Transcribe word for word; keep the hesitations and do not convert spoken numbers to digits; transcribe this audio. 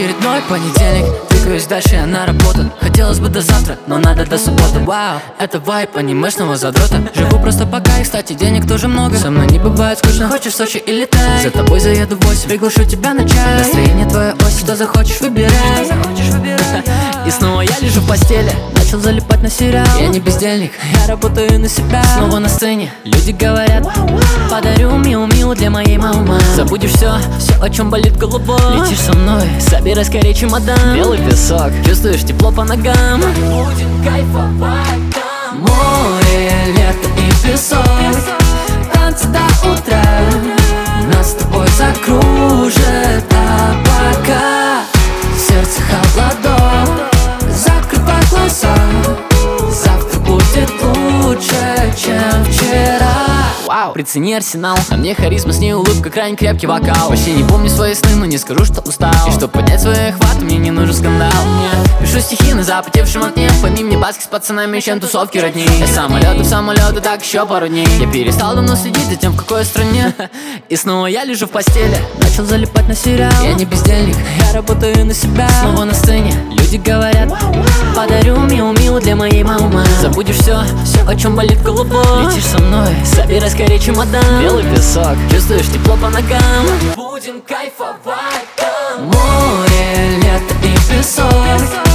Очередной понедельник, двигаюсь дальше, я на работу. Хотелось бы до завтра, но надо до субботы. Вау, это вайп анимешного задрота. Живу просто пока, и, кстати, денег тоже много. Со мной не бывает скучно, хочешь в Сочи и летай. За тобой заеду в восемь, приглашу тебя на чай. Настроение твое ось, что захочешь выбирай. И снова я лежу в постели, начал залипать на сериал. Я не бездельник, я работаю на себя. Снова на сцене, люди говорят: подарю миу-миу для моей мамы. Забудешь все, все, о чем болит головой. Летишь со мной, собирай скорее чемодан. Белый песок, чувствуешь тепло по ногам. Будем кайфовать там. Море, лето и песок, танцы до утра. Нас с тобой закружит, а пока сердце холодок. Закрывай глаза, завтра будет лучше, чем вчера. Вау, прицени арсенал, на мне харизма, с ней улыбка, крайне крепкий вокал. Вообще не помню свои сны, но не скажу, что устал. И чтоб поднять свой охват, мне не нужен скандал. Мне пишу стихи на запотевшем окне. Пойми мне баски с пацанами, чем тусовки родни. Я самолеты в самолеты, так еще пару дней. Я перестал давно следить за тем, в какой стране. И снова я лежу в постели, начал залипать на сериал. Я не бездельник, я работаю на себя. Снова на сцене, люди говорят: подарю миу-миу для моей мамы. Забудешь все, все, о чем болит головой. Летишь со мной, собирай скорее чемодан. Белый песок, чувствуешь тепло по ногам. Будем кайфовать там. Море, лето и песок,